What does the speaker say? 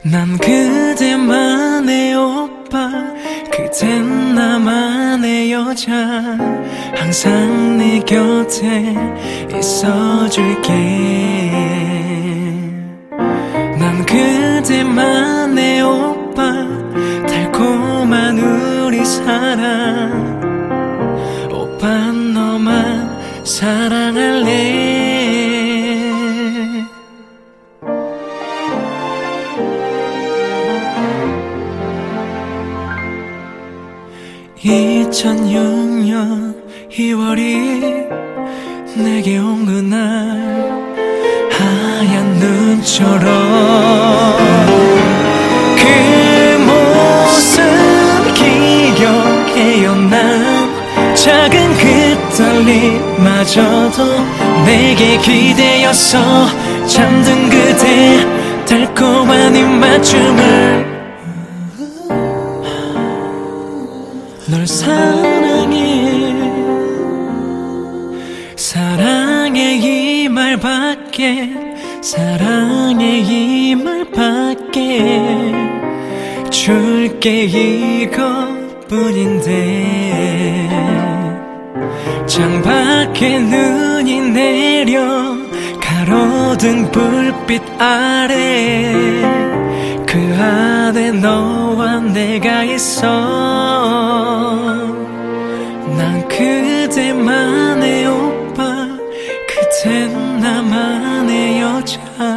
난 그대만의 오빠, 그댄 나만의 여자. 항상 네 곁에 있어줄게. 난 그대만의 오빠, 달콤한 우리 사랑. 오빠 너만 사랑할래. 2006년 2월이 내게 온 그날, 하얀 눈처럼 그 모습 기억해요. 난 작은 그 떨림마저도 내게 기대었어. 잠든 그대 달콤한 입맞춤을. 널 사랑해, 사랑해 이 말밖에, 사랑해 이 말밖에 줄게 이것뿐인데. 창밖에 눈이 내려 가로등 불빛 아래, 그 안에 너와 내가 있어. 난 그대만의 오빠, 그댄 나만의 여자.